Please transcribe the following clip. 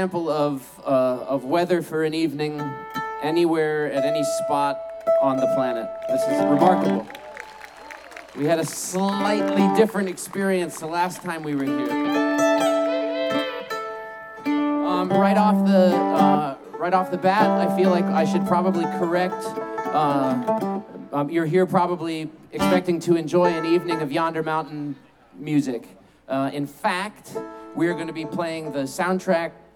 example of weather for an evening anywhere at any spot on the planet. This is remarkable. We had a slightly different experience the last time we were here. Right off the bat, I feel like I should probably correct. You're here probably expecting to enjoy an evening of Yonder Mountain music. In fact, we're going to be playing the soundtrack